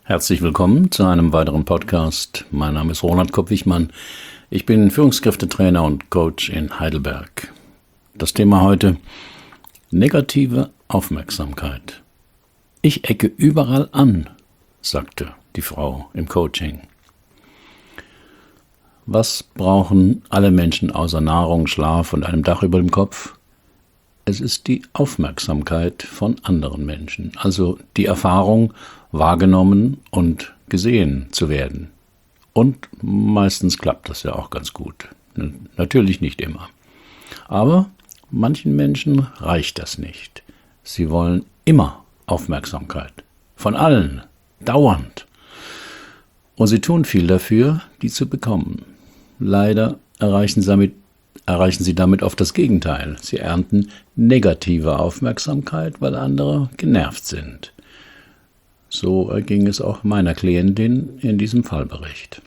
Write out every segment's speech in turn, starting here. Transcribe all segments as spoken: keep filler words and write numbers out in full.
Herzlich willkommen zu einem weiteren Podcast. Mein Name ist Roland Kopp-Wichmann. Ich bin Führungskräftetrainer und Coach in Heidelberg. Das Thema heute: negative Aufmerksamkeit. Ich ecke überall an, sagte die Frau im Coaching. Was brauchen alle Menschen außer Nahrung, Schlaf und einem Dach über dem Kopf? Es ist die Aufmerksamkeit von anderen Menschen, also die Erfahrung, wahrgenommen und gesehen zu werden. Und meistens klappt das ja auch ganz gut. Natürlich nicht immer. Aber manchen Menschen reicht das nicht. Sie wollen immer Aufmerksamkeit. Von allen. Dauernd. Und sie tun viel dafür, die zu bekommen. Leider erreichen sie damit, erreichen sie damit oft das Gegenteil. Sie ernten negative Aufmerksamkeit, weil andere genervt sind. So erging es auch meiner Klientin in diesem Fallbericht.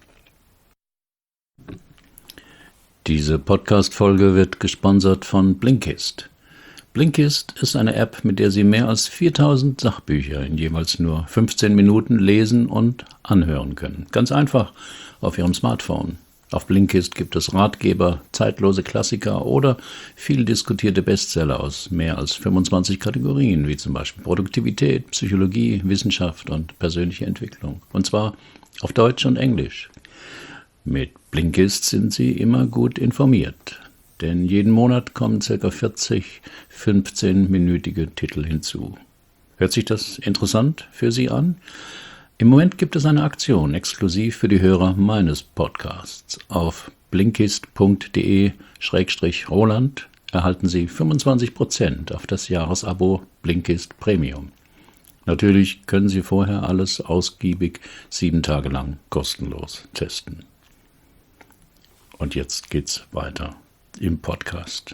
Diese Podcast-Folge wird gesponsert von Blinkist. Blinkist ist eine App, mit der Sie mehr als viertausend Sachbücher in jeweils nur fünfzehn Minuten lesen und anhören können. Ganz einfach auf Ihrem Smartphone. Auf Blinkist gibt es Ratgeber, zeitlose Klassiker oder viel diskutierte Bestseller aus mehr als fünfundzwanzig Kategorien, wie zum Beispiel Produktivität, Psychologie, Wissenschaft und persönliche Entwicklung. Und zwar auf Deutsch und Englisch. Mit Blinkist sind Sie immer gut informiert, denn jeden Monat kommen ca. vierzig fünfzehn-minütige Titel hinzu. Hört sich das interessant für Sie an? Im Moment gibt es eine Aktion exklusiv für die Hörer meines Podcasts. Auf blinkist punkt de schrägstrich Roland erhalten Sie fünfundzwanzig Prozent auf das Jahresabo Blinkist Premium. Natürlich können Sie vorher alles ausgiebig sieben Tage lang kostenlos testen. Und jetzt geht's weiter im Podcast.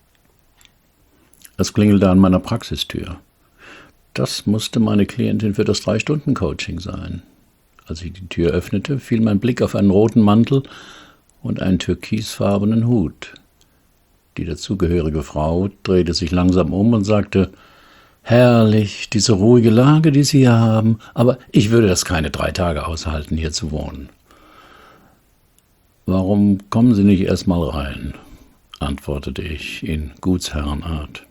Es klingelte an meiner Praxistür. Das musste meine Klientin für das drei Stunden Coaching sein. Als ich die Tür öffnete, fiel mein Blick auf einen roten Mantel und einen türkisfarbenen Hut. Die dazugehörige Frau drehte sich langsam um und sagte: »Herrlich, diese ruhige Lage, die Sie hier haben, aber ich würde das keine drei Tage aushalten, hier zu wohnen.« »Warum kommen Sie nicht erst mal rein?«, antwortete ich in Gutsherrenart.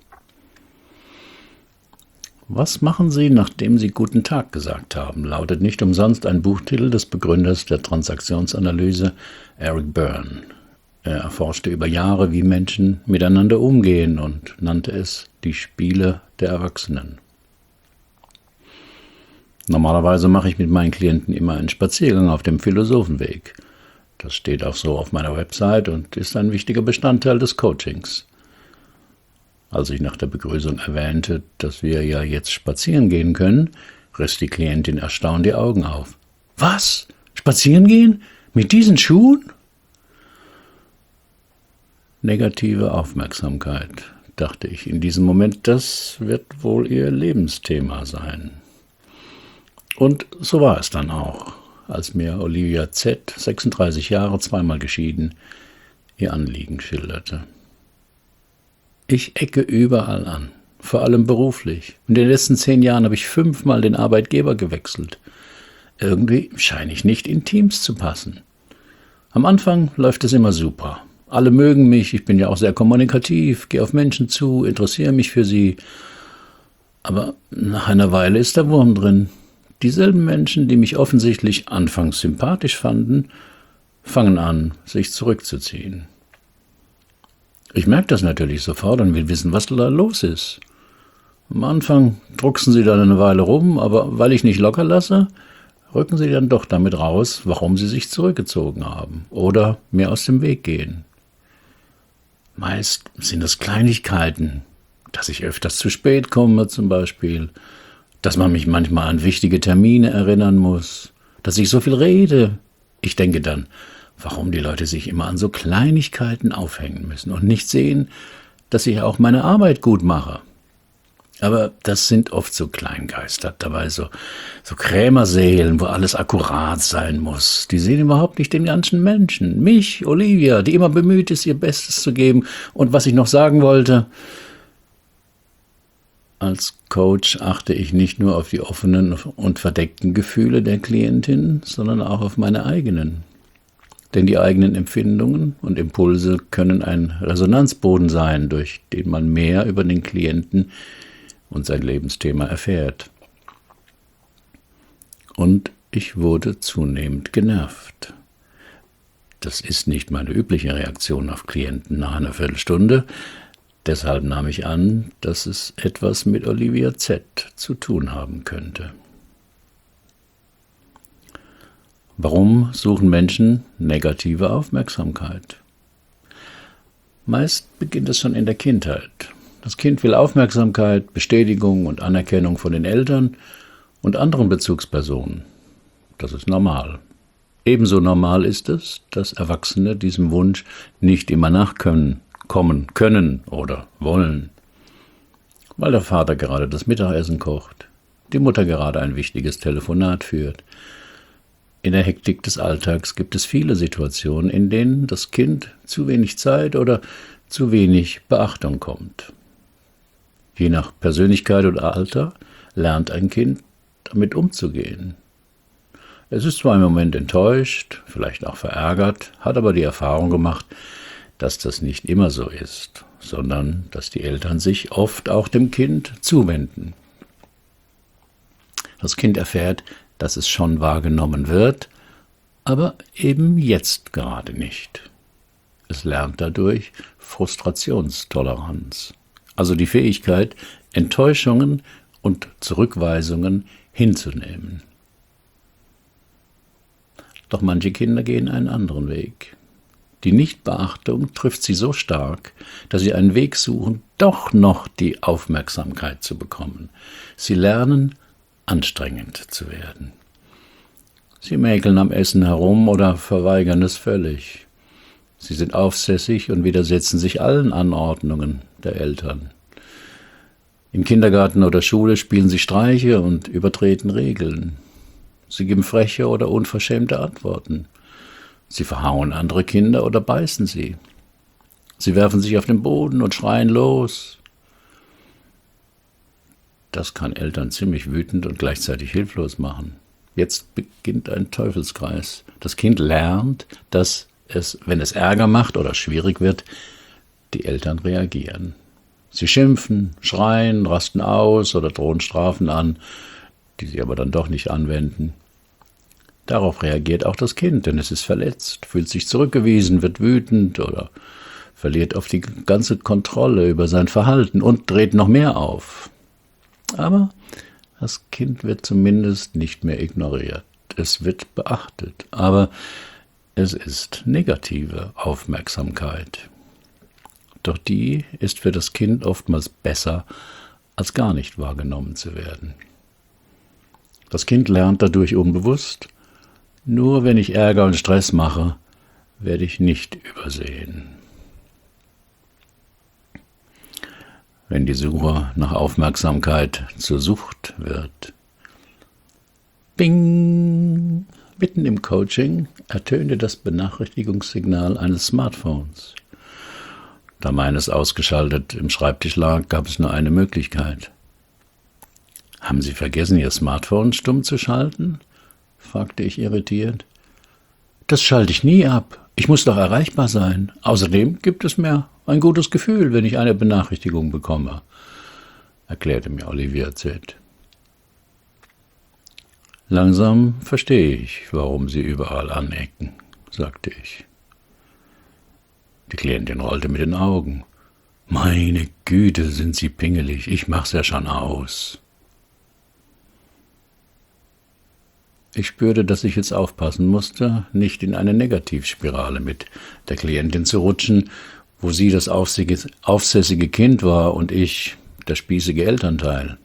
»Was machen Sie, nachdem Sie guten Tag gesagt haben?« lautet nicht umsonst ein Buchtitel des Begründers der Transaktionsanalyse, Eric Berne. Er erforschte über Jahre, wie Menschen miteinander umgehen und nannte es die Spiele der Erwachsenen. Normalerweise mache ich mit meinen Klienten immer einen Spaziergang auf dem Philosophenweg. Das steht auch so auf meiner Website und ist ein wichtiger Bestandteil des Coachings. Als ich nach der Begrüßung erwähnte, dass wir ja jetzt spazieren gehen können, riss die Klientin erstaunt die Augen auf. »Was? Spazieren gehen? Mit diesen Schuhen?« Negative Aufmerksamkeit, dachte ich in diesem Moment, das wird wohl ihr Lebensthema sein. Und so war es dann auch, als mir Olivia Z., sechsunddreißig Jahre, zweimal geschieden, ihr Anliegen schilderte. Ich ecke überall an, vor allem beruflich. In den letzten zehn Jahren habe ich fünfmal den Arbeitgeber gewechselt. Irgendwie scheine ich nicht in Teams zu passen. Am Anfang läuft es immer super. Alle mögen mich, ich bin ja auch sehr kommunikativ, gehe auf Menschen zu, interessiere mich für sie. Aber nach einer Weile ist der Wurm drin. Dieselben Menschen, die mich offensichtlich anfangs sympathisch fanden, fangen an, sich zurückzuziehen. Ich merke das natürlich sofort und will wissen, was da los ist. Am Anfang drucksen sie dann eine Weile rum, aber weil ich nicht locker lasse, rücken sie dann doch damit raus, warum sie sich zurückgezogen haben oder mir aus dem Weg gehen. Meist sind es Kleinigkeiten, dass ich öfters zu spät komme zum Beispiel, dass man mich manchmal an wichtige Termine erinnern muss, dass ich so viel rede. Ich denke dann, warum die Leute sich immer an so Kleinigkeiten aufhängen müssen und nicht sehen, dass ich auch meine Arbeit gut mache. Aber das sind oft so Kleingeister, dabei so, so Krämerseelen, wo alles akkurat sein muss. Die sehen überhaupt nicht den ganzen Menschen. Mich, Olivia, die immer bemüht ist, ihr Bestes zu geben. Und was ich noch sagen wollte, Als Coach achte ich nicht nur auf die offenen und verdeckten Gefühle der Klientin, sondern auch auf meine eigenen. Denn die eigenen Empfindungen und Impulse können ein Resonanzboden sein, durch den man mehr über den Klienten und sein Lebensthema erfährt. Und ich wurde zunehmend genervt. Das ist nicht meine übliche Reaktion auf Klienten nach einer Viertelstunde. Deshalb nahm ich an, dass es etwas mit Olivia Z. zu tun haben könnte. Warum suchen Menschen negative Aufmerksamkeit? Meist beginnt es schon in der Kindheit. Das Kind will Aufmerksamkeit, Bestätigung und Anerkennung von den Eltern und anderen Bezugspersonen. Das ist normal. Ebenso normal ist es, dass Erwachsene diesem Wunsch nicht immer nachkommen, kommen können oder wollen. Weil der Vater gerade das Mittagessen kocht, die Mutter gerade ein wichtiges Telefonat führt. In der Hektik des Alltags gibt es viele Situationen, in denen das Kind zu wenig Zeit oder zu wenig Beachtung kommt. Je nach Persönlichkeit und Alter lernt ein Kind damit umzugehen. Es ist zwar im Moment enttäuscht, vielleicht auch verärgert, hat aber die Erfahrung gemacht, dass das nicht immer so ist, sondern dass die Eltern sich oft auch dem Kind zuwenden. Das Kind erfährt, dass es schon wahrgenommen wird, aber eben jetzt gerade nicht. Es lernt dadurch Frustrationstoleranz, also die Fähigkeit, Enttäuschungen und Zurückweisungen hinzunehmen. Doch manche Kinder gehen einen anderen Weg. Die Nichtbeachtung trifft sie so stark, dass sie einen Weg suchen, doch noch die Aufmerksamkeit zu bekommen. Sie lernen, anstrengend zu werden. Sie mäkeln am Essen herum oder verweigern es völlig. Sie sind aufsässig und widersetzen sich allen Anordnungen der Eltern. Im Kindergarten oder Schule spielen sie Streiche und übertreten Regeln. Sie geben freche oder unverschämte Antworten. Sie verhauen andere Kinder oder beißen sie. Sie werfen sich auf den Boden und schreien los. Das kann Eltern ziemlich wütend und gleichzeitig hilflos machen. Jetzt beginnt ein Teufelskreis. Das Kind lernt, dass es, wenn es Ärger macht oder schwierig wird, die Eltern reagieren. Sie schimpfen, schreien, rasten aus oder drohen Strafen an, die sie aber dann doch nicht anwenden. Darauf reagiert auch das Kind, denn es ist verletzt, fühlt sich zurückgewiesen, wird wütend oder verliert oft die ganze Kontrolle über sein Verhalten und dreht noch mehr auf. Aber das Kind wird zumindest nicht mehr ignoriert. Es wird beachtet, aber es ist negative Aufmerksamkeit. Doch die ist für das Kind oftmals besser, als gar nicht wahrgenommen zu werden. Das Kind lernt dadurch unbewusst: Nur wenn ich Ärger und Stress mache, werde ich nicht übersehen. Wenn die Suche nach Aufmerksamkeit zur Sucht wird. Bing! Mitten im Coaching ertönte das Benachrichtigungssignal eines Smartphones. Da meines ausgeschaltet im Schreibtisch lag, gab es nur eine Möglichkeit. »Haben Sie vergessen, Ihr Smartphone stumm zu schalten?« fragte ich irritiert. »Das schalte ich nie ab. Ich muss doch erreichbar sein. Außerdem gibt es mir ein gutes Gefühl, wenn ich eine Benachrichtigung bekomme«, erklärte mir Olivia Z. »Langsam verstehe ich, warum Sie überall anecken«, sagte ich. Die Klientin rollte mit den Augen. »Meine Güte, sind Sie pingelig, ich mach's ja schon aus.« Ich spürte, dass ich jetzt aufpassen musste, nicht in eine Negativspirale mit der Klientin zu rutschen, wo sie das aufsässige Kind war und ich der spießige Elternteil.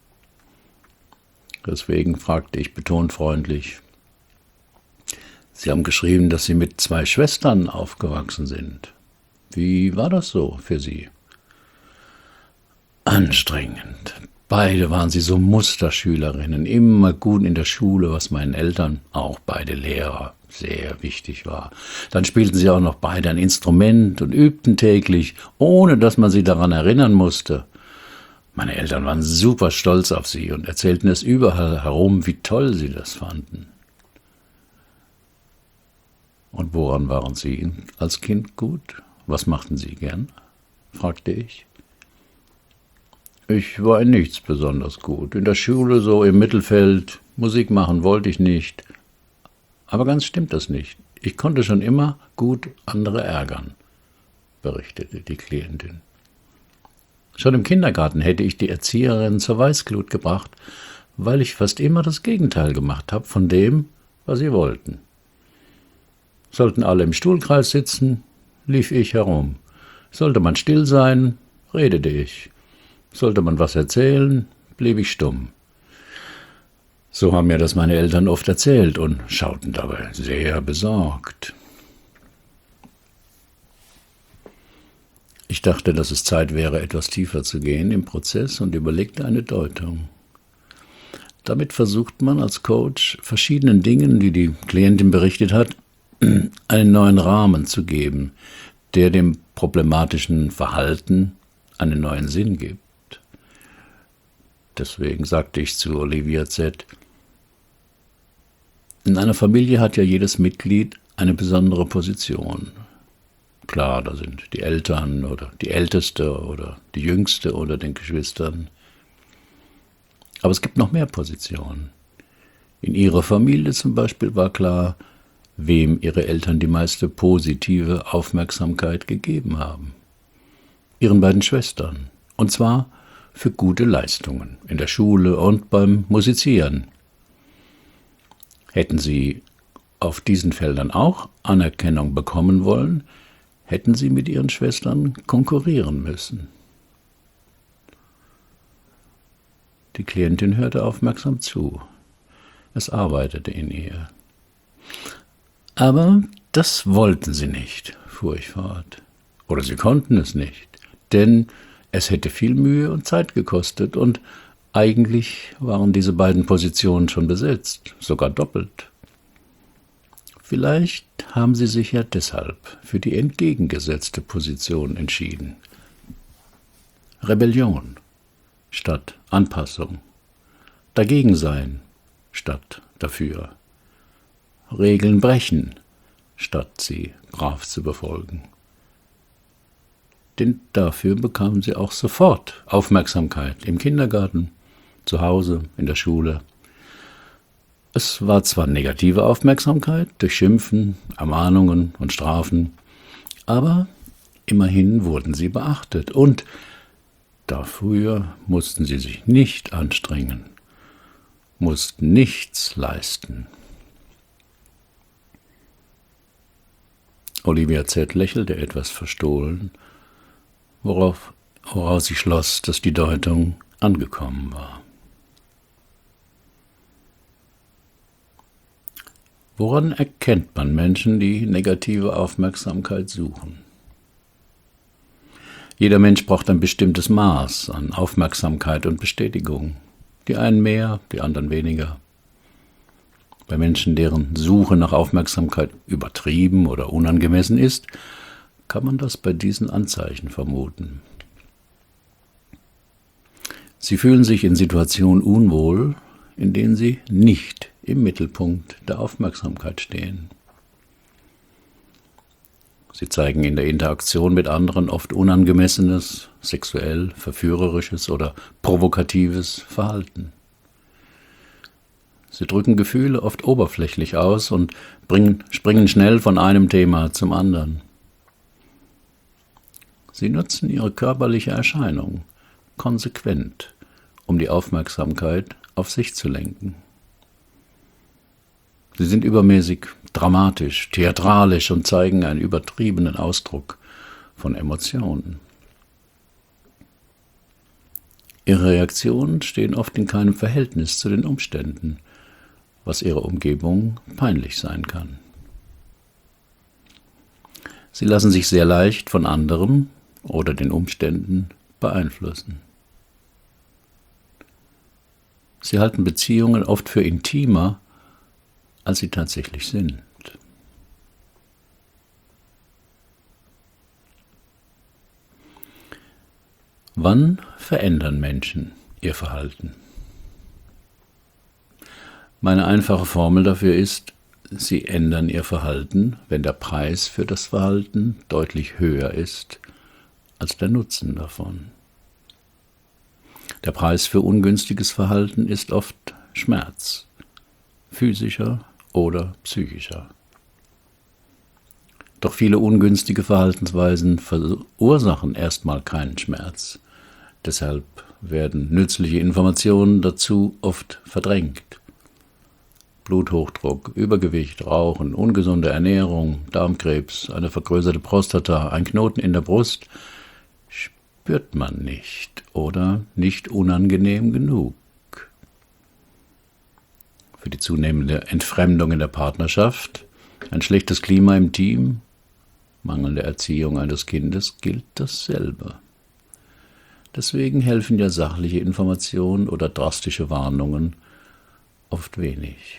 Deswegen fragte ich betont freundlich: »Sie haben geschrieben, dass Sie mit zwei Schwestern aufgewachsen sind. Wie war das so für Sie?« »Anstrengend. Beide waren sie so Musterschülerinnen, immer gut in der Schule, was meinen Eltern, auch beide Lehrer, sehr wichtig war. Dann spielten sie auch noch beide ein Instrument und übten täglich, ohne dass man sie daran erinnern musste. Meine Eltern waren super stolz auf sie und erzählten es überall herum, wie toll sie das fanden. Und woran waren Sie als Kind gut? Was machten Sie gern? Fragte ich. Ich war in nichts besonders gut. In der Schule so im Mittelfeld. Musik machen wollte ich nicht. Aber ganz stimmt das nicht. Ich konnte schon immer gut andere ärgern, berichtete die Klientin. Schon im Kindergarten hätte ich die Erzieherin zur Weißglut gebracht, weil ich fast immer das Gegenteil gemacht habe von dem, was sie wollten. Sollten alle im Stuhlkreis sitzen, lief ich herum. Sollte man still sein, redete ich. Sollte man was erzählen, blieb ich stumm. So haben mir das meine Eltern oft erzählt und schauten dabei sehr besorgt. Ich dachte, dass es Zeit wäre, etwas tiefer zu gehen im Prozess und überlegte eine Deutung. Damit versucht man als Coach, verschiedenen Dingen, die die Klientin berichtet hat, einen neuen Rahmen zu geben, der dem problematischen Verhalten einen neuen Sinn gibt. Deswegen sagte ich zu Olivia Z., in einer Familie hat ja jedes Mitglied eine besondere Position. Klar, da sind die Eltern oder die Älteste oder die Jüngste unter den Geschwistern. Aber es gibt noch mehr Positionen. In ihrer Familie zum Beispiel war klar, wem ihre Eltern die meiste positive Aufmerksamkeit gegeben haben. Ihren beiden Schwestern. Und zwar für gute Leistungen in der Schule und beim Musizieren. Hätten sie auf diesen Feldern auch Anerkennung bekommen wollen, hätten sie mit ihren Schwestern konkurrieren müssen. Die Klientin hörte aufmerksam zu. Es arbeitete in ihr. Aber das wollten sie nicht, fuhr ich fort. Oder sie konnten es nicht, denn es hätte viel Mühe und Zeit gekostet und eigentlich waren diese beiden Positionen schon besetzt, sogar doppelt. Vielleicht haben sie sich ja deshalb für die entgegengesetzte Position entschieden. Rebellion statt Anpassung, dagegen sein statt dafür, Regeln brechen, statt sie brav zu befolgen. Denn dafür bekamen sie auch sofort Aufmerksamkeit im Kindergarten, zu Hause, in der Schule. Es war zwar negative Aufmerksamkeit durch Schimpfen, Ermahnungen und Strafen, aber immerhin wurden sie beachtet und dafür mussten sie sich nicht anstrengen, mussten nichts leisten. Olivia Z. lächelte etwas verstohlen, worauf, woraus sie schloss, dass die Deutung angekommen war. Woran erkennt man Menschen, die negative Aufmerksamkeit suchen? Jeder Mensch braucht ein bestimmtes Maß an Aufmerksamkeit und Bestätigung. Die einen mehr, die anderen weniger. Bei Menschen, deren Suche nach Aufmerksamkeit übertrieben oder unangemessen ist, kann man das bei diesen Anzeichen vermuten. Sie fühlen sich in Situationen unwohl, in denen sie nicht im Mittelpunkt der Aufmerksamkeit stehen. Sie zeigen in der Interaktion mit anderen oft unangemessenes, sexuell, verführerisches oder provokatives Verhalten. Sie drücken Gefühle oft oberflächlich aus und bringen, springen schnell von einem Thema zum anderen. Sie nutzen ihre körperliche Erscheinung konsequent, um die Aufmerksamkeit auf sich zu lenken. Sie sind übermäßig dramatisch, theatralisch und zeigen einen übertriebenen Ausdruck von Emotionen. Ihre Reaktionen stehen oft in keinem Verhältnis zu den Umständen, was ihrer Umgebung peinlich sein kann. Sie lassen sich sehr leicht von anderen oder den Umständen beeinflussen. Sie halten Beziehungen oft für intimer, als sie tatsächlich sind. Wann verändern Menschen ihr Verhalten? Meine einfache Formel dafür ist, sie ändern ihr Verhalten, wenn der Preis für das Verhalten deutlich höher ist als der Nutzen davon. Der Preis für ungünstiges Verhalten ist oft Schmerz, physischer oder psychischer. Doch viele ungünstige Verhaltensweisen verursachen erstmal keinen Schmerz. Deshalb werden nützliche Informationen dazu oft verdrängt. Bluthochdruck, Übergewicht, Rauchen, ungesunde Ernährung, Darmkrebs, eine vergrößerte Prostata, ein Knoten in der Brust spürt man nicht oder nicht unangenehm genug. Für die zunehmende Entfremdung in der Partnerschaft, ein schlechtes Klima im Team, mangelnde Erziehung eines Kindes gilt dasselbe. Deswegen helfen ja sachliche Informationen oder drastische Warnungen oft wenig.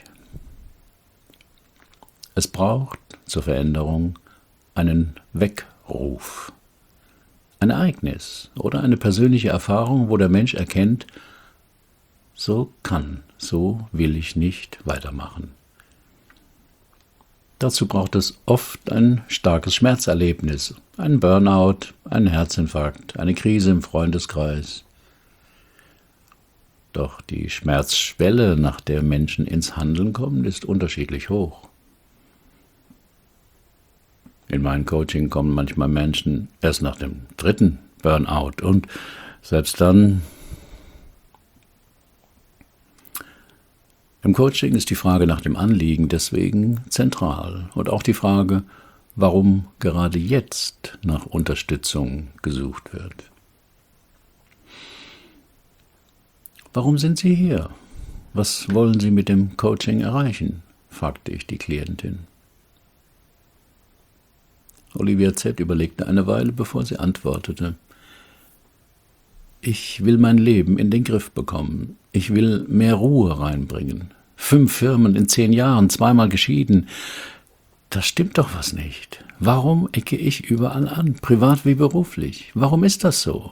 Es braucht zur Veränderung einen Weckruf, ein Ereignis oder eine persönliche Erfahrung, wo der Mensch erkennt, so kann, so will ich nicht weitermachen. Dazu braucht es oft ein starkes Schmerzerlebnis, einen Burnout, einen Herzinfarkt, eine Krise im Freundeskreis. Doch die Schmerzschwelle, nach der Menschen ins Handeln kommen, ist unterschiedlich hoch. In meinem Coaching kommen manchmal Menschen erst nach dem dritten Burnout und selbst dann. Im Coaching ist die Frage nach dem Anliegen deswegen zentral und auch die Frage, warum gerade jetzt nach Unterstützung gesucht wird. Warum sind Sie hier? Was wollen Sie mit dem Coaching erreichen? Fragte ich die Klientin. Olivia Z. überlegte eine Weile, bevor sie antwortete. Ich will mein Leben in den Griff bekommen. Ich will mehr Ruhe reinbringen. Fünf Firmen in zehn Jahren, zweimal geschieden. Da stimmt doch was nicht. Warum ecke ich überall an, privat wie beruflich? Warum ist das so?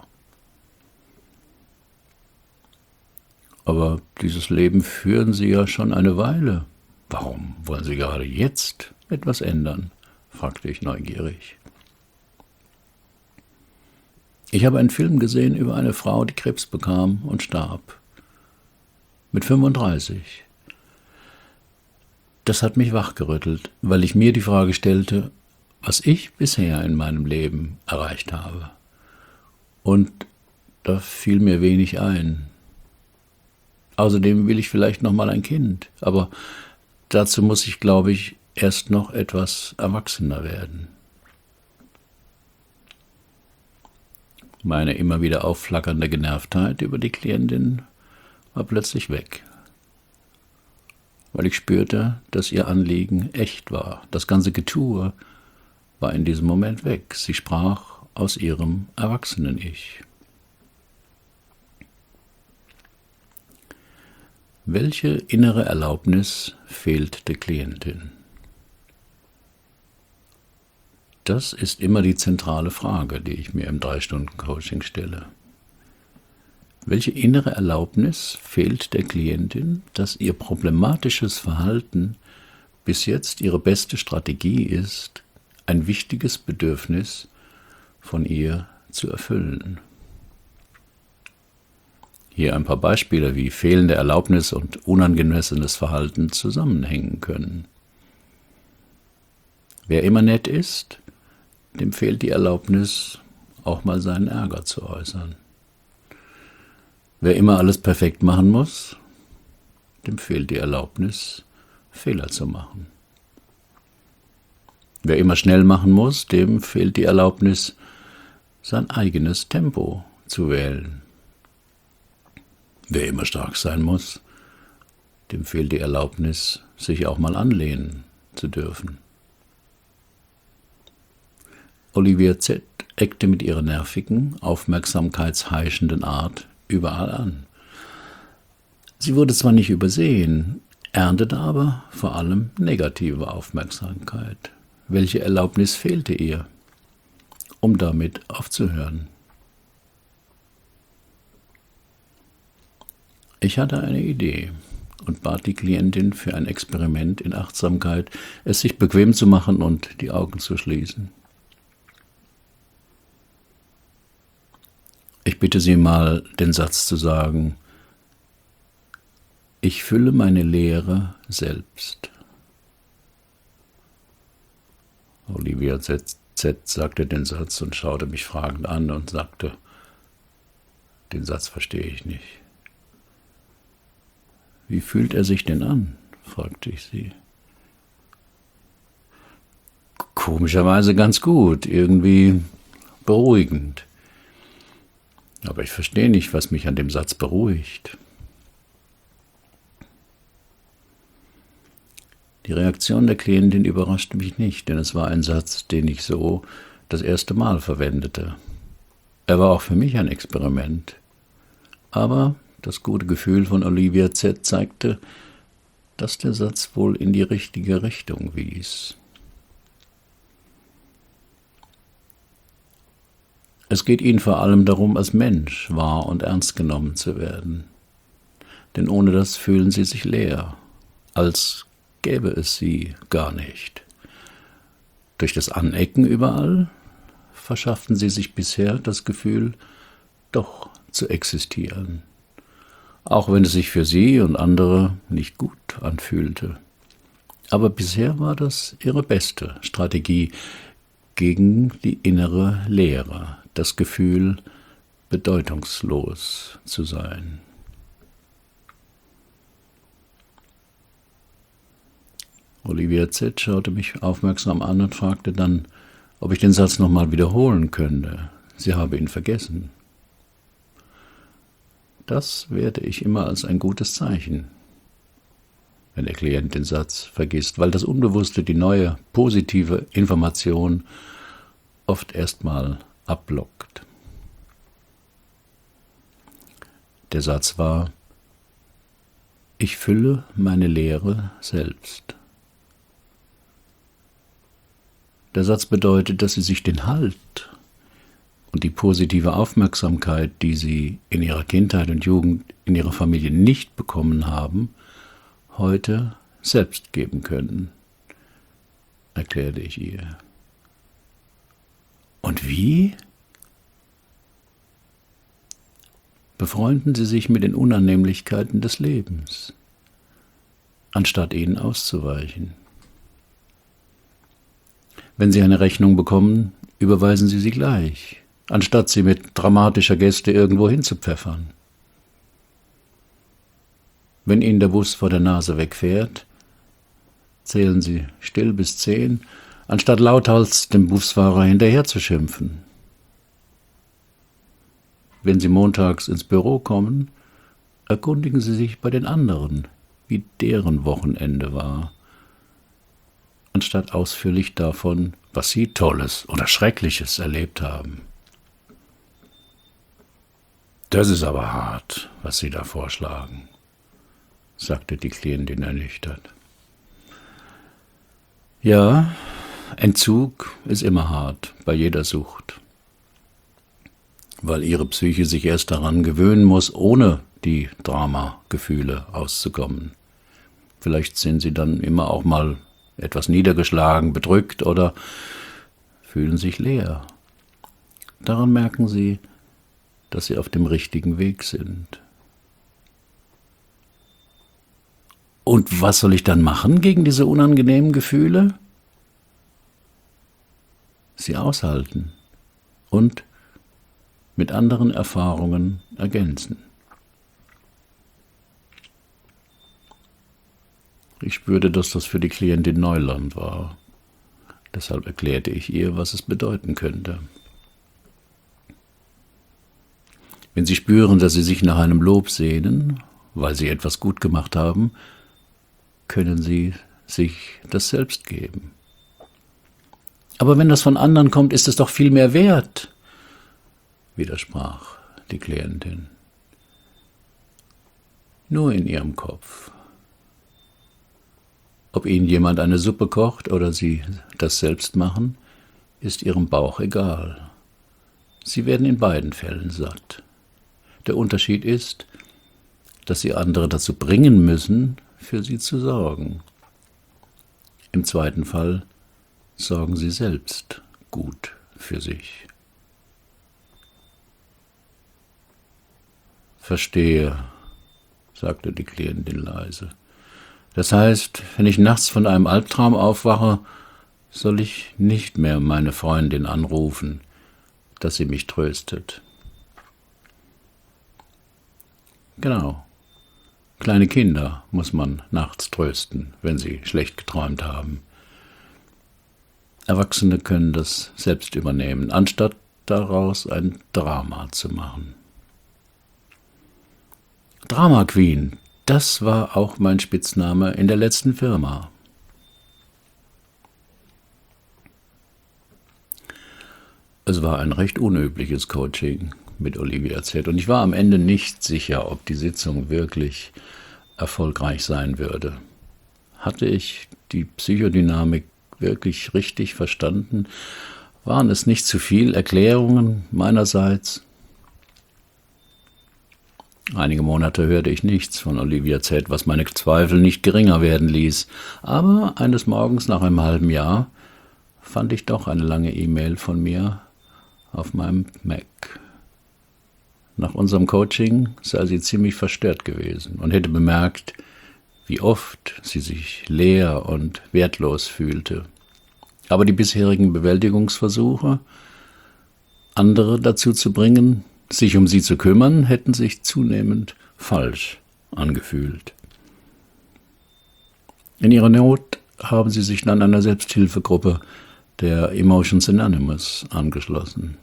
Aber dieses Leben führen Sie ja schon eine Weile. Warum wollen Sie gerade jetzt etwas ändern? Fragte ich neugierig. Ich habe einen Film gesehen über eine Frau, die Krebs bekam und starb. Mit fünfunddreißig. Das hat mich wachgerüttelt, weil ich mir die Frage stellte, was ich bisher in meinem Leben erreicht habe. Und da fiel mir wenig ein. Außerdem will ich vielleicht noch mal ein Kind, aber dazu muss ich, glaube ich, erst noch etwas erwachsener werden. Meine immer wieder aufflackernde Genervtheit über die Klientin war plötzlich weg, weil ich spürte, dass ihr Anliegen echt war. Das ganze Getue war in diesem Moment weg. Sie sprach aus ihrem Erwachsenen-Ich. Welche innere Erlaubnis fehlt der Klientin? Das ist immer die zentrale Frage, die ich mir im drei Stunden Coaching stelle. Welche innere Erlaubnis fehlt der Klientin, dass ihr problematisches Verhalten bis jetzt ihre beste Strategie ist, ein wichtiges Bedürfnis von ihr zu erfüllen? Hier ein paar Beispiele, wie fehlende Erlaubnis und unangemessenes Verhalten zusammenhängen können. Wer immer nett ist, dem fehlt die Erlaubnis, auch mal seinen Ärger zu äußern. Wer immer alles perfekt machen muss, dem fehlt die Erlaubnis, Fehler zu machen. Wer immer schnell machen muss, dem fehlt die Erlaubnis, sein eigenes Tempo zu wählen. Wer immer stark sein muss, dem fehlt die Erlaubnis, sich auch mal anlehnen zu dürfen. Olivia Z. eckte mit ihrer nervigen, aufmerksamkeitsheischenden Art überall an. Sie wurde zwar nicht übersehen, erntete aber vor allem negative Aufmerksamkeit. Welche Erlaubnis fehlte ihr, um damit aufzuhören? Ich hatte eine Idee und bat die Klientin für ein Experiment in Achtsamkeit, es sich bequem zu machen und die Augen zu schließen. Ich bitte Sie mal, den Satz zu sagen: Ich fülle meine Leere selbst. Olivia Z. Z. sagte den Satz und schaute mich fragend an und sagte: Den Satz verstehe ich nicht. Wie fühlt er sich denn an? Fragte ich sie. Komischerweise ganz gut, irgendwie beruhigend. Aber ich verstehe nicht, was mich an dem Satz beruhigt. Die Reaktion der Klientin überraschte mich nicht, denn es war ein Satz, den ich so das erste Mal verwendete. Er war auch für mich ein Experiment. Aber das gute Gefühl von Olivia Z. zeigte, dass der Satz wohl in die richtige Richtung wies. Es geht ihnen vor allem darum, als Mensch wahr und ernst genommen zu werden. Denn ohne das fühlen sie sich leer, als gäbe es sie gar nicht. Durch das Anecken überall verschafften sie sich bisher das Gefühl, doch zu existieren, auch wenn es sich für sie und andere nicht gut anfühlte. Aber bisher war das ihre beste Strategie gegen die innere Leere, das Gefühl, bedeutungslos zu sein. Olivia Z. schaute mich aufmerksam an und fragte dann, ob ich den Satz nochmal wiederholen könnte. Sie habe ihn vergessen. Das werte ich immer als ein gutes Zeichen, wenn der Klient den Satz vergisst, weil das Unbewusste die neue, positive Information oft erstmal abblockt. Der Satz war: Ich fülle meine Leere selbst. Der Satz bedeutet, dass sie sich den Halt und die positive Aufmerksamkeit, die sie in ihrer Kindheit und Jugend in ihrer Familie nicht bekommen haben, heute selbst geben können, erklärte ich ihr. Und wie? Befreunden Sie sich mit den Unannehmlichkeiten des Lebens, anstatt ihnen auszuweichen. Wenn Sie eine Rechnung bekommen, überweisen Sie sie gleich, anstatt sie mit dramatischer Geste irgendwo hinzupfeffern. Wenn Ihnen der Bus vor der Nase wegfährt, zählen Sie still bis zehn, anstatt lauthals dem Busfahrer hinterher zu schimpfen. Wenn Sie montags ins Büro kommen, erkundigen Sie sich bei den anderen, wie deren Wochenende war, anstatt ausführlich davon, was Sie Tolles oder Schreckliches erlebt haben. Das ist aber hart, was Sie da vorschlagen, sagte die Klientin ernüchtert. Ja, Entzug ist immer hart bei jeder Sucht, weil ihre Psyche sich erst daran gewöhnen muss, ohne die Dramagefühle auszukommen. Vielleicht sind sie dann immer auch mal etwas niedergeschlagen, bedrückt oder fühlen sich leer. Daran merken sie, dass sie auf dem richtigen Weg sind. Und was soll ich dann machen gegen diese unangenehmen Gefühle? Sie aushalten und mit anderen Erfahrungen ergänzen. Ich spürte, dass das für die Klientin Neuland war. Deshalb erklärte ich ihr, was es bedeuten könnte. Wenn Sie spüren, dass Sie sich nach einem Lob sehnen, weil Sie etwas gut gemacht haben, können Sie sich das selbst geben. Aber wenn das von anderen kommt, ist es doch viel mehr wert, widersprach die Klientin. Nur in ihrem Kopf. Ob Ihnen jemand eine Suppe kocht oder Sie das selbst machen, ist Ihrem Bauch egal. Sie werden in beiden Fällen satt. Der Unterschied ist, dass Sie andere dazu bringen müssen, für Sie zu sorgen. Im zweiten Fall sorgen Sie selbst gut für sich. Verstehe, sagte die Klientin leise. Das heißt, wenn ich nachts von einem Albtraum aufwache, soll ich nicht mehr meine Freundin anrufen, dass sie mich tröstet. Genau. Kleine Kinder muss man nachts trösten, wenn sie schlecht geträumt haben. Erwachsene können das selbst übernehmen, anstatt daraus ein Drama zu machen. Drama Queen, das war auch mein Spitzname in der letzten Firma. Es war ein recht unübliches Coaching mit Olivia Z. Und ich war am Ende nicht sicher, ob die Sitzung wirklich erfolgreich sein würde. Hatte ich die Psychodynamik wirklich richtig verstanden? Waren es nicht zu viel Erklärungen meinerseits? Einige Monate hörte ich nichts von Olivia Z., was meine Zweifel nicht geringer werden ließ. Aber eines Morgens nach einem halben Jahr fand ich doch eine lange E-Mail von mir auf meinem Mac. Nach unserem Coaching sei sie ziemlich verstört gewesen und hätte bemerkt, wie oft sie sich leer und wertlos fühlte. Aber die bisherigen Bewältigungsversuche, andere dazu zu bringen, sich um sie zu kümmern, hätten sich zunehmend falsch angefühlt. In ihrer Not haben sie sich dann einer Selbsthilfegruppe der Emotions Anonymous angeschlossen.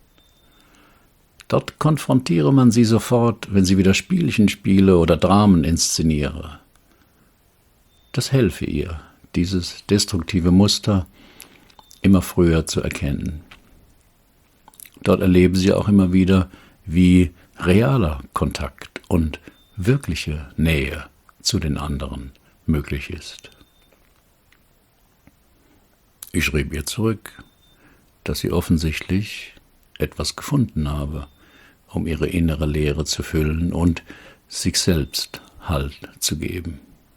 Dort konfrontiere man sie sofort, wenn sie wieder Spielchen spiele oder Dramen inszeniere. Das helfe ihr, dieses destruktive Muster immer früher zu erkennen. Dort erleben sie auch immer wieder, wie realer Kontakt und wirkliche Nähe zu den anderen möglich ist. Ich schrieb ihr zurück, dass sie offensichtlich etwas gefunden habe, um ihre innere Leere zu füllen und sich selbst Halt zu geben.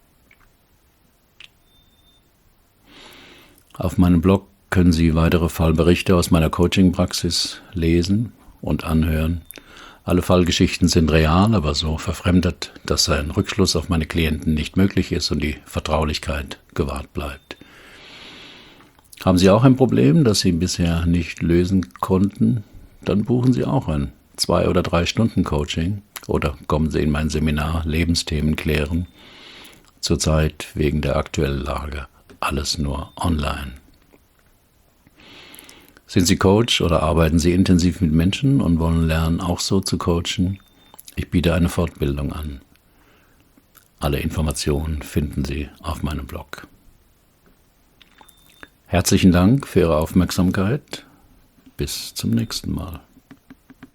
Auf meinem Blog können Sie weitere Fallberichte aus meiner Coaching-Praxis lesen und anhören. Alle Fallgeschichten sind real, aber so verfremdet, dass ein Rückschluss auf meine Klienten nicht möglich ist und die Vertraulichkeit gewahrt bleibt. Haben Sie auch ein Problem, das Sie bisher nicht lösen konnten? Dann buchen Sie auch ein zwei- oder drei Stunden Coaching oder kommen Sie in mein Seminar Lebensthemen klären. Zurzeit wegen der aktuellen Lage alles nur online. Sind Sie Coach oder arbeiten Sie intensiv mit Menschen und wollen lernen, auch so zu coachen? Ich biete eine Fortbildung an. Alle Informationen finden Sie auf meinem Blog. Herzlichen Dank für Ihre Aufmerksamkeit. Bis zum nächsten Mal.